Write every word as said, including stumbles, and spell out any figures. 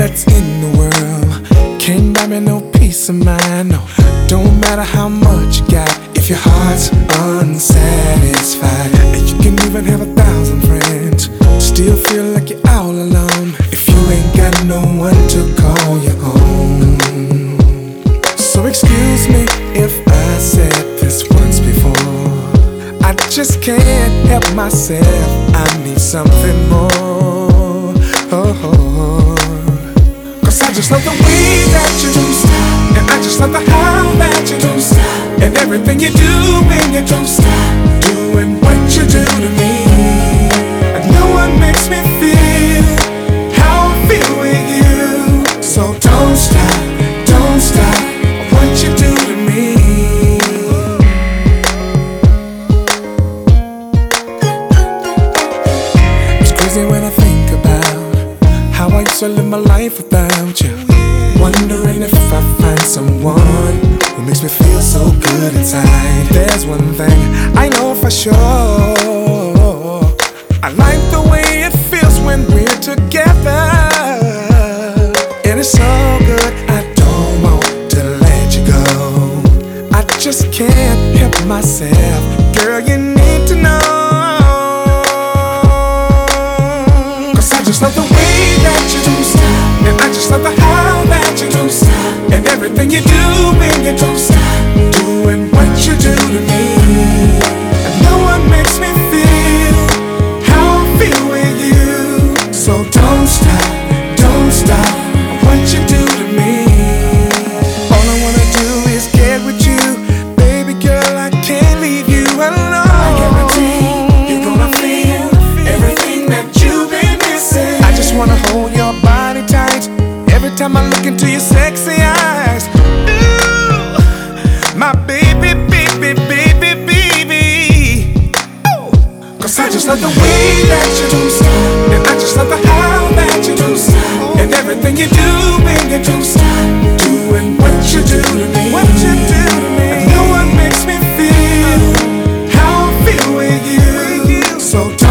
that's in the world can't buy me no peace of mind. No, don't matter how much you got if your heart's unsatisfied. And you can even have a thousand friends, still feel like you're all alone if you ain't got no one to call you home. So excuse me if I said this once before, I just can't help myself, I need something more. Oh, oh, oh. Cause I just love the way that you don't stop, and I just love the how that you don't stop, and everything you do when you don't stop doing what you do to me. And no one makes me feel how I feel with you. So don't stop, don't stop what you do to me. It's crazy when I think about how I used to live my life without you, wondering if I find someone who makes me feel so good inside. There's one thing I know for sure, I like the way it feels when we're together. And it's so good, I don't want to let you go. I just can't help myself, girl, you need to know. Cause I just love the way that you don't stop, and I just love the how that you don't stop, and everything you do when you don't stop doing what you do to me. And no one makes me feel how I feel with you. So don't stop, don't stop what you do to me. All I wanna do is get with you, baby girl, I can't leave you alone. I guarantee you're gonna feel everything that you've been missing. I just wanna hold your body tight every time I look into your sexy eyes. Ooh, my baby, baby, baby, baby. Ooh. Cause I just love the way that you don't stop, and I just love the how that you don't stop, and everything you do when you don't stop doing what you do to me. What you do to me. And no one makes me feel how I feel with you. So